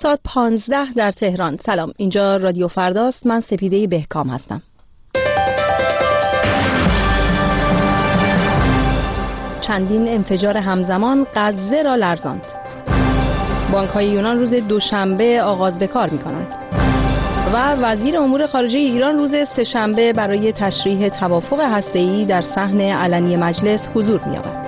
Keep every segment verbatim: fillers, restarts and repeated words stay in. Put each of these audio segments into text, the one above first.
ساعت پانزده در تهران. سلام، اینجا رادیو فرداست. من سپیده بهکام هستم. چندین انفجار همزمان غزه را لرزاند. بانک‌های یونان روز دوشنبه آغاز به کار می‌کنند و وزیر امور خارجه ایران روز سه‌شنبه برای تشریح توافق هسته‌ای در صحن علنی مجلس حضور می‌یابد.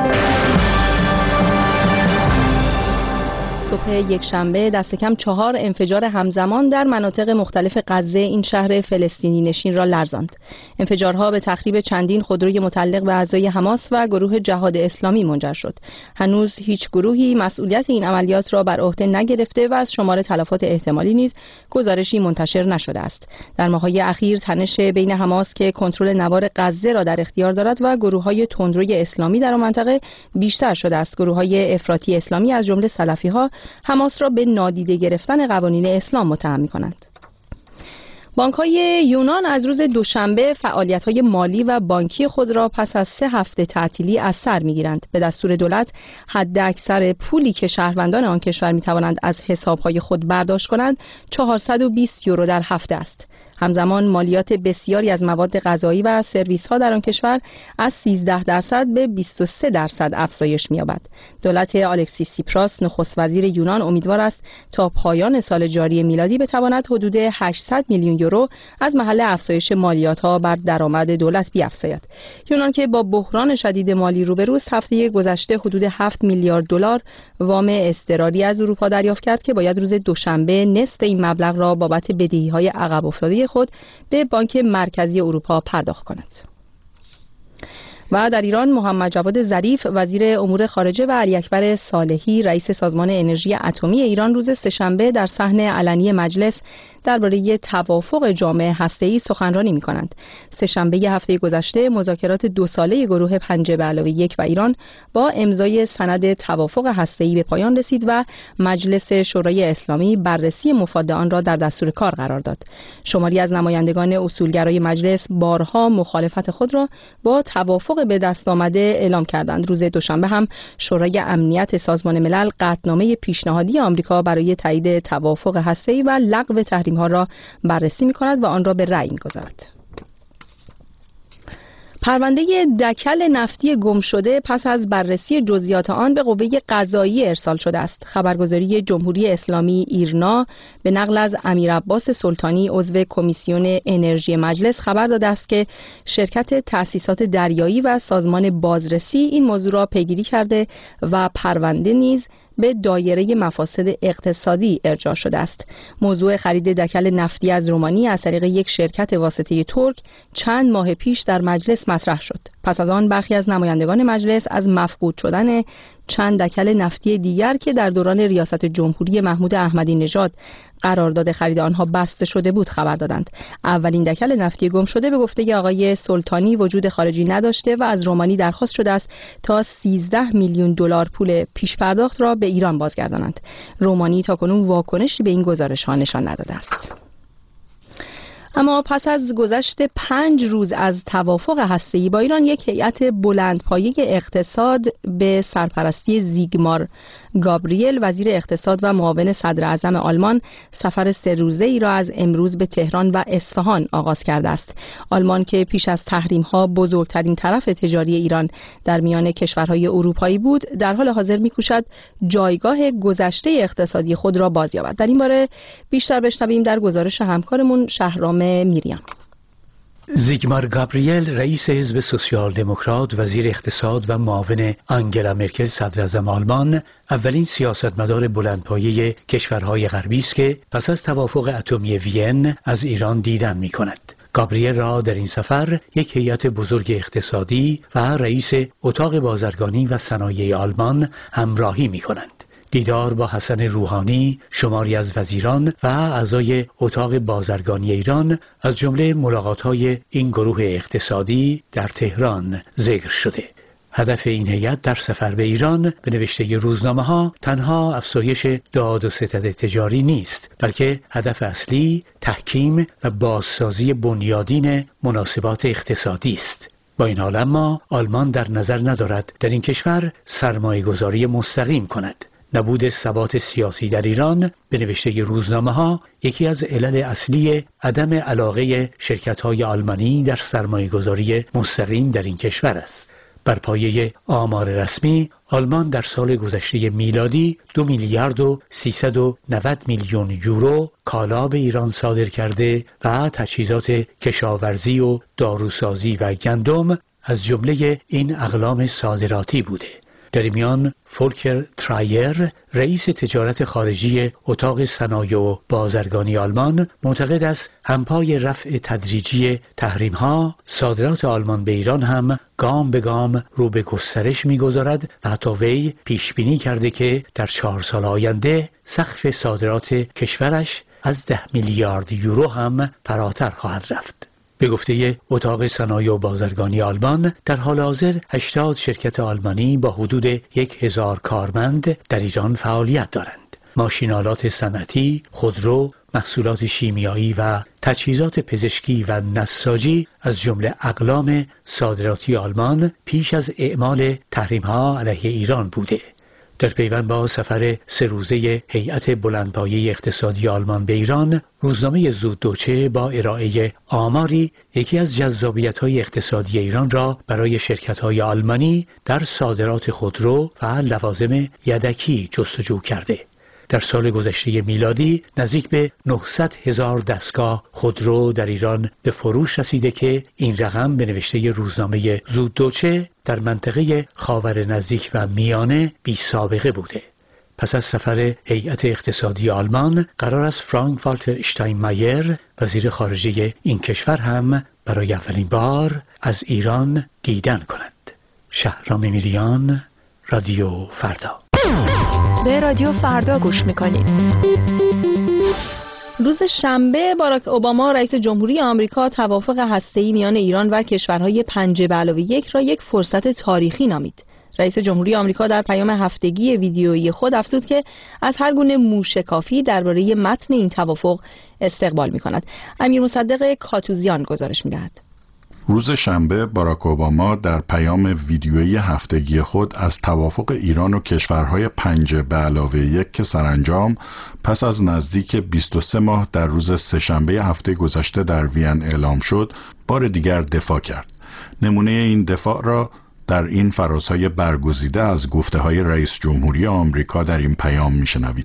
صبح یک شنبه دست کم چهار انفجار همزمان در مناطق مختلف غزه این شهر فلسطینی نشین را لرزاند. انفجارها به تخریب چندین خودروی متعلق به اعضای حماس و گروه جهاد اسلامی منجر شد. هنوز هیچ گروهی مسئولیت این عملیات را بر عهده نگرفته و از شمار تلفات احتمالی نیز گزارشی منتشر نشده است. در ماه‌های اخیر تنش بین حماس که کنترل نوار غزه را در اختیار دارد و گروه‌های تندروی اسلامی در آن منطقه بیشتر شده است. گروه‌های افراطی اسلامی از جمله سلفی‌ها حماس را به نادیده گرفتن قوانین اسلام متهم می‌کنند. بانک‌های یونان از روز دوشنبه فعالیت‌های مالی و بانکی خود را پس از سه هفته تعطیلی از سر می‌گیرند. به دستور دولت حداکثر پولی که شهروندان آن کشور می‌توانند از حساب‌های خود برداشت کنند چهارصد و بیست یورو در هفته است. همزمان مالیات بسیاری از مواد غذایی و سرویس‌ها در آن کشور از سیزده درصد به بیست و سه درصد افزایش می‌یابد. دولت آلکسیس سیپراس نخست وزیر یونان امیدوار است تا پایان سال جاری میلادی بتواند حدود هشتصد میلیون یورو از محل افزایش مالیات‌ها بر درآمد دولت بیفزاید. یونان که با بحران شدید مالی روبروست، هفته گذشته حدود هفت میلیارد دلار وام اضطراری از اروپا دریافت کرد که باید روز دوشنبه نصف این مبلغ را بابت بدهی‌های عقب افتاده خود به بانک مرکزی اروپا پرداخت کند. و در ایران محمد جواد ظریف وزیر امور خارجه و علی اکبر صالحی رئیس سازمان انرژی اتمی ایران روز سه‌شنبه در صحن علنی مجلس درباره توافق جامع هسته‌ای سخنرانی می‌کنند. سه‌شنبه هفته گذشته مذاکرات دو ساله گروه پنج به علاوه یک و ایران با امضای سند توافق هسته‌ای به پایان رسید و مجلس شورای اسلامی بررسی مفاد آن را در دستور کار قرار داد. شماری از نمایندگان اصولگرای مجلس بارها مخالفت خود را با توافق به دست آمده اعلام کردند. روز دوشنبه هم شورای امنیت سازمان ملل قطعنامه پیشنهادی آمریکا برای تایید توافق هسته‌ای و لغو ها را بررسی می کند و آن را به رأی می گذارد. پرونده دکل نفتی گم شده پس از بررسی جزئیات آن به قوه قضایی ارسال شده است. خبرگزاری جمهوری اسلامی ایرنا به نقل از امیر عباس سلطانی عضو کمیسیون انرژی مجلس خبر داده است که شرکت تأسیسات دریایی و سازمان بازرسی این موضوع را پیگیری کرده و پرونده نیز به دایره مفاسد اقتصادی ارجاع شده است. موضوع خرید دکل نفتی از رومانی از طریق یک شرکت واسطه ترک چند ماه پیش در مجلس مطرح شد. پس از آن برخی از نمایندگان مجلس از مفقود شدن چند دکل نفتی دیگر که در دوران ریاست جمهوری محمود احمدی نژاد قرارداد خرید آنها بسته شده بود خبر دادند. اولین دکل نفتی گم شده به گفته آقای سلطانی وجود خارجی نداشته و از رومانی درخواست شده است تا سیزده میلیون دلار پول پیش پرداخت را به ایران بازگردانند. رومانی تاکنون واکنشی به این گزارش ها نشان نداده است. اما پس از گذشت پنج روز از توافق هسته‌ای با ایران، یک هیئت بلندپایه اقتصاد به سرپرستی زیگمار گابریل وزیر اقتصاد و معاون صدر اعظم آلمان سفر سه روزه ای را از امروز به تهران و اصفهان آغاز کرده است. آلمان که پیش از تحریم‌ها بزرگترین طرف تجاری ایران در میان کشورهای اروپایی بود، در حال حاضر می‌کوشد جایگاه گذشته اقتصادی خود را بازیابد. در این باره بیشتر بشنویم در گزارش همکارمون شهرام میریان. زیگمار گابریل رئیس حزب سوسیال دموکرات، وزیر اقتصاد و معاون آنگلا مرکل صدر اعظم آلمان، اولین سیاستمدار بلندپایه کشورهای غربی است که پس از توافق اتمی وین از ایران دیدن می‌کند. گابریل را در این سفر یک هیئت بزرگ اقتصادی و رئیس اتاق بازرگانی و صنایع آلمان همراهی می‌کنند. دیدار با حسن روحانی، شماری از وزیران و اعضای اتاق بازرگانی ایران از جمله ملاقات‌های این گروه اقتصادی در تهران ذکر شده. هدف این هیئت در سفر به ایران به نوشته روزنامه‌ها تنها افزایش داد و ستد تجاری نیست، بلکه هدف اصلی تحکیم و بازسازی بنیادین مناسبات اقتصادی است. با این حال اما آلمان در نظر ندارد در این کشور سرمایه‌گذاری مستقیم کند. نبود ثبات سیاسی در ایران به نوشته روزنامه‌ها یکی از علل اصلی عدم علاقه شرکت‌های آلمانی در سرمایه‌گذاری مستقیم در این کشور است. بر پایه آمار رسمی، آلمان در سال گذشته میلادی دو میلیارد و سیصد و نود میلیون یورو کالا به ایران صادر کرده و تجهیزات کشاورزی و داروسازی و گندم از جمله این اقلام صادراتی بوده. در میان فولکر ترایر، رئیس تجارت خارجی اتاق صنایع و بازرگانی آلمان، معتقد است همپای رفع تدریجی تحریم‌ها، صادرات آلمان به ایران هم گام به گام رو به گسترش می‌گذارد و حتی وی پیش بینی کرده که در چهار سال آینده سقف صادرات کشورش از ده میلیارد یورو هم فراتر خواهد رفت. به گفته اتاق صنایع و بازرگانی آلمان، در حال حاضر هشتاد شرکت آلمانی با حدود یک هزار کارمند در ایران فعالیت دارند. ماشین‌آلات صنعتی، خودرو، محصولات شیمیایی و تجهیزات پزشکی و نساجی از جمله اقلام صادراتی آلمان پیش از اعمال تحریم‌ها علیه ایران بوده. در پیوند با سفر سه روزه هیئت بلندپایه اقتصادی آلمان به ایران، روزنامه زوددوچه با ارائه آماری یکی از جذابیت‌های اقتصادی ایران را برای شرکت‌های آلمانی در صادرات خودرو و لوازم یدکی جستجو کرده. در سال گذشته میلادی نزدیک به نهصد هزار دستگاه خودرو در ایران به فروش رسیده که این رقم به نوشته روزنامه زوددوچه در منطقه خاور نزدیک و میانه بی سابقه بوده. پس از سفر هیئت اقتصادی آلمان، قرار است فرانک والتر اشتاینمایر، وزیر خارجه این کشور هم برای اولین بار از ایران دیدن کند. شهرام میریان، رادیو فردا. به رادیو فردا گوش میکنید. روز شنبه باراک اوباما رئیس جمهوری آمریکا توافق هسته‌ای میان ایران و کشورهای پنج به علاوه یک را یک فرصت تاریخی نامید. رئیس جمهوری آمریکا در پیام هفتگی ویدیویی خود افزود که از هر گونه موشکافی درباره متن این توافق استقبال می‌کند. امیر مصدق کاتوزیان گزارش می‌دهد. روز شنبه باراک اوباما در پیام ویدیویی هفتگی خود از توافق ایران و کشورهای پنج به علاوه یک که سرانجام پس از نزدیک بیست و سه ماه در روز سه‌شنبه هفته گذشته در وین اعلام شد، بار دیگر دفاع کرد. نمونه این دفاع را در این فرازهای برگزیده از گفته‌های رئیس جمهوری آمریکا در این پیام می‌شنوید.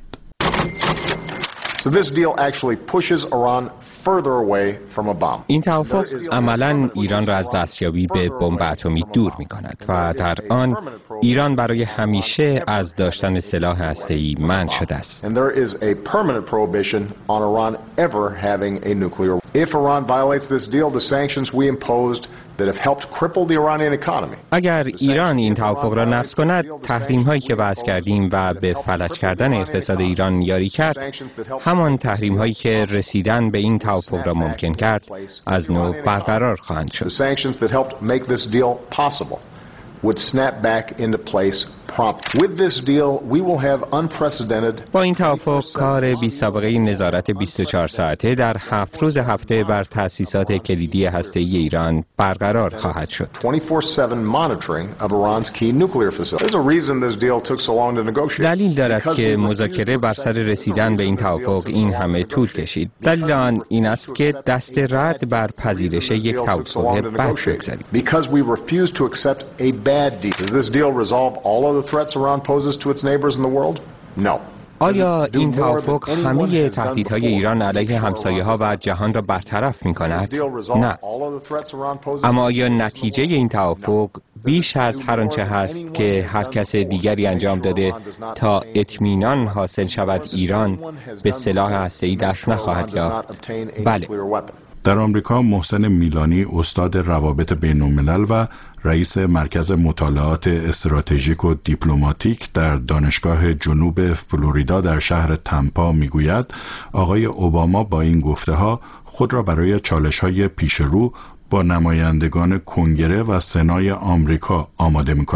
So this deal actually pushes Iran further away from a bomb. این توافق عملاً ایران را از دستیابی به بمب اتمی دور می‌کند و در آن ایران برای همیشه از داشتن سلاح هسته‌ای منع شده است. And there is a permanent prohibition on Iran ever having a nuclear. If Iran violates this deal, the sanctions we imposed that have helped cripple the Iranian economy. اگر ایران این توافق را نقض کند، تحریم‌هایی که وضع کردیم و به فلج کردن اقتصاد ایران یاری کرد، همان تحریم‌هایی که رسیدن به این توافق را ممکن کرد، از نو برقرار خواهند شد. The sanctions that helped make this deal possible would snap back into place promptly. With this deal, we will have unprecedented. با این توافق کار بی سابقه نظارت بیست و چهار ساعته در هفت روز هفته بر تأسیسات کلیدی هسته‌ای ایران برقرار خواهد شد. twenty-four seven monitoring of Iran's key nuclear facilities. There's a reason this deal took so long to negotiate. دلیل دارد که مذاکره بر سر رسیدن به این توافق این همه طول کشید. دلیل آن این است که دست رد بر پذیرش یک توافق بد بگذاریم. Because we refuse to accept a bad deal. Does this deal resolve all of the threats Iran poses to its neighbors in the world? No. آیا این توافق همه تهدیدهای ایران علیه همسایه‌ها و جهان را برطرف می‌کند؟ نه. اما آیا نتیجه این توافق بیش از هر آنچه هست که هر کس دیگری انجام داده تا اطمینان حاصل شود ایران به سلاح هسته‌ای دست نخواهد یافت؟ بله. در آمریکا محسن میلانی استاد روابط بین الملل و رئیس مرکز مطالعات استراتژیک و دیپلماتیک در دانشگاه جنوب فلوریدا در شهر تمپا میگوید آقای اوباما با این گفته‌ها خود را برای چالش‌های پیش رو با نمایندگان کنگره و سنای آمریکا آماده می‌کند.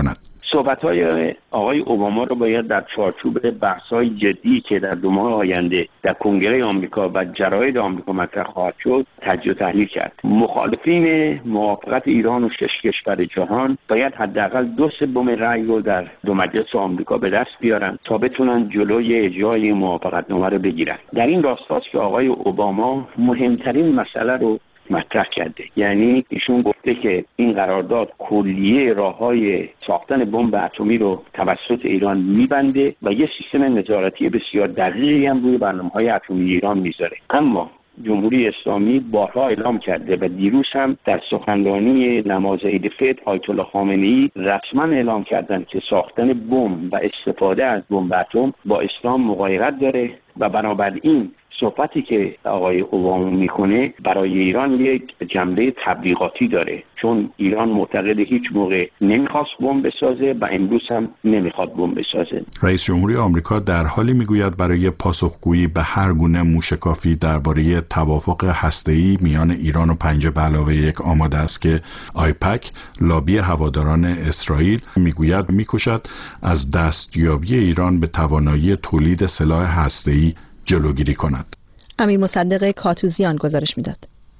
صحبت‌های آقای اوباما رو باید در چارچوب بحث‌های جدی که در دو ماه آینده در کنگره آمریکا و جراید آمریکا مطرح خواهد شد تجزیه و تحلیل کرد. مخالفین موافقت ایران و شش کشور جهان باید حداقل دو سوم رأی رو در دو مجلس آمریکا به دست بیارن تا بتونن جلوی اجرای موافقتنامه رو بگیرن. در این راستاست که آقای اوباما مهمترین مسئله رو مطرح کرده، یعنی ایشون گفته که این قرارداد کلیه راههای ساختن بمب اتمی رو توسط ایران میبنده و یه سیستم نظارتی بسیار دقیقی هم روی برنامه‌های اتمی ایران میذاره. اما جمهوری اسلامی بارها اعلام کرده و دیروز هم در سخنرانی نماز عید فطر آیت الله خامنه‌ای رسما اعلام کردند که ساختن بمب و استفاده از بمب اتم با اسلام مغایرت داره و بنابراین صحبتی که آقای اوباما میکنه برای ایران یک جنبه تبلیغاتی داره، چون ایران معتقد هیچ موقع نمیخواست بمب بسازه و امروز هم نمیخواد بمب بسازه. رئیس جمهوری آمریکا در حالی میگوید برای پاسخگویی به هر گونه موشکافی درباره توافق هسته‌ای میان ایران و پنجه به علاوه یک آماده است که آیپک لابی هواداران اسرائیل میگوید میکوشد از دستیابی ایران به توانایی تولید سلاح هسته‌ای جلوگیری کند. امیر مصدق کاتوزیان گزارش میداد.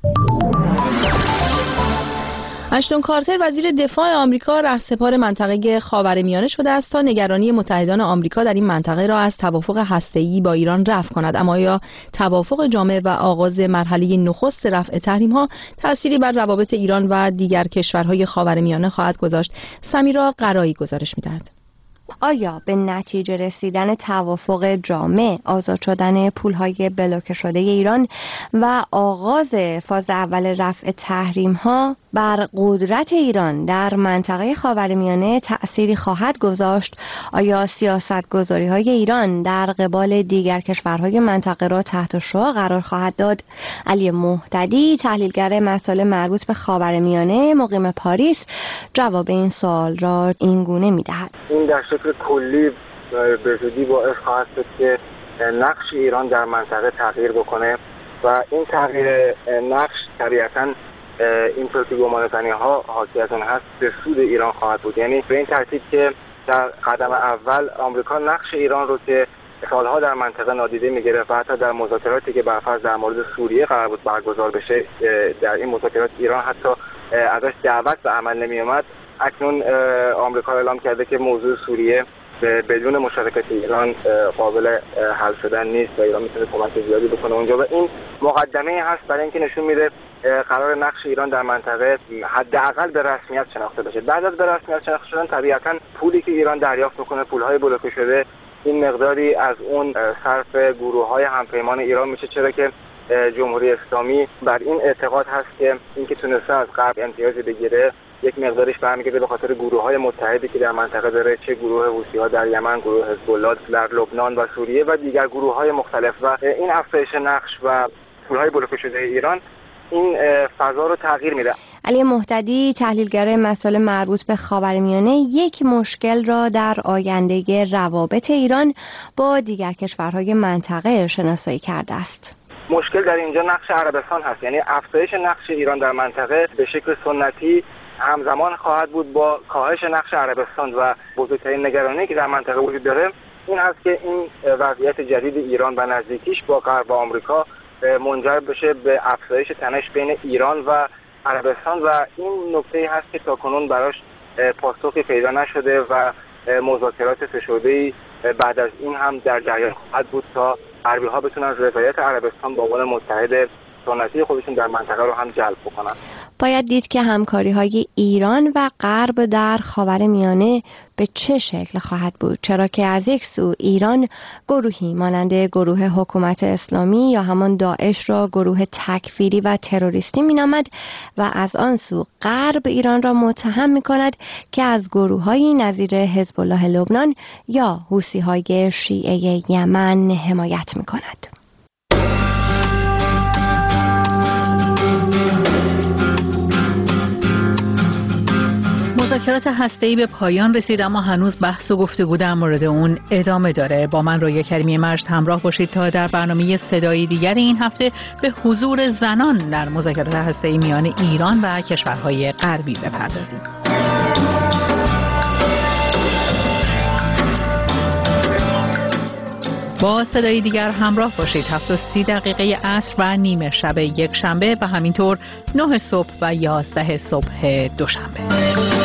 اشتون کارتر وزیر دفاع آمریکا رهسپار منطقه خاورمیانه شده است تا نگرانی متحدان آمریکا در این منطقه را از توافق هسته‌ای با ایران رفع کند. اما آیا توافق جامع و آغاز مرحله نخست رفع تحریم‌ها تأثیری بر روابط ایران و دیگر کشورهای خاورمیانه خواهد گذاشت؟ سمیرا قرایی گزارش میدهد. آیا به نتیجه رسیدن توافق جامع، آزاد شدن پولهای بلوکه شده ایران و آغاز فاز اول رفع تحریم‌ها بر قدرت ایران در منطقه خاورمیانه تأثیری خواهد گذاشت؟ آیا سیاست‌گذاری‌های ایران در قبال دیگر کشورهای منطقه را تحت شعاع قرار خواهد داد؟ علی مهتدی، تحلیلگر مسائل مربوط به خاورمیانه مقیم پاریس، جواب این سوال را این گونه می‌دهد. این در شکل کلی به زودی باعث خواهد شد که نقش ایران در منطقه تغییر بکنه و این تغییر نقش طبیعتاً اینطور که گمانه‌زنی ها حاکی از اون هست به سود ایران خواهد بود. یعنی به این ترتیب که در قدم اول آمریکا نقش ایران رو که سالها در منطقه نادیده می‌گرفت و حتی در مذاکراتی که برفرض در مورد سوریه قرار بود برگزار بشه، در این مذاکرات ایران حتی ازش دعوت به عمل نمی‌آمد. اکنون آمریکا اعلام کرده که موضوع سوریه بدون مشارکت ایران قابل حل شدن نیست و ایران میتونه کمک زیادی بکنه اونجا و این مقدمه هست برای اینکه نشون میده قرار نقش ایران در منطقه حداقل به رسمیت شناخته بشه. بعد از به رسمیت شناخته شدن طبیعتاً پولی که ایران دریافت میکنه، پولهای بلوکه شده، این مقداری از اون صرف گروه‌های همپیمان ایران میشه، چرا که جمهوری اسلامی بر این اعتقاد هست که اینکه تونسته از غرب امتیازی بگیره یک مقدارش برمیگرده به خاطر گروه‌های متحدی که در منطقه داره، چه گروه حوثی‌ها در یمن، گروه حزب الله در لبنان و سوریه و دیگر گروه‌های مختلف و این افزایش نقش و پول‌های بلوکه شده ایران این فضا رو تغییر میده. علی مهتدی، تحلیلگر مسائل مربوط به خاورمیانه، یک مشکل را در آینده روابط ایران با دیگر کشورهای منطقه شناسایی کرده است. مشکل در اینجا نقش عربستان هست، یعنی افزایش نقش ایران در منطقه به شکل سنتی همزمان خواهد بود با کاهش نقش عربستان و بزرگترین نگرانی که در منطقه وجود داره این هست که این وضعیت جدید ایران و نزدیکیش با غرب و آمریکا منجر بشه به افزایش تنش بین ایران و عربستان و این نکته هست که تاکنون براش پاسخی پیدا نشده و مذاکرات فشرده‌ای بعد از این هم در جریان خواهد بود تا غربی‌ها بتونن رضایت عربستان با عنوان متحد سنتی خودشون در منطقه رو هم جلب بکنن. باید دید که همکاری‌های ایران و غرب در خاورمیانه به چه شکل خواهد بود، چرا که از یک سو ایران گروهی مانند گروه حکومت اسلامی یا همان داعش را گروه تکفیری و تروریستی می‌نامد و از آن سو غرب ایران را متهم می‌کند که از گروه‌هایی نظیر حزب الله لبنان یا حوثی‌های شیعه یمن حمایت می‌کند. مذاکرات هسته‌ای به پایان رسید اما هنوز بحث و گفتگو در مورد اون ادامه داره. با من رویا کریمی مجد همراه باشید تا در برنامه صدایی دیگر این هفته به حضور زنان در مذاکرات هسته‌ای میان ایران و کشورهای غربی بپردازیم. با صدای دیگر همراه باشید. هفت و سی دقیقه عصر و نیمه شب یک شنبه و همینطور نه صبح و یازده صبح دوشنبه.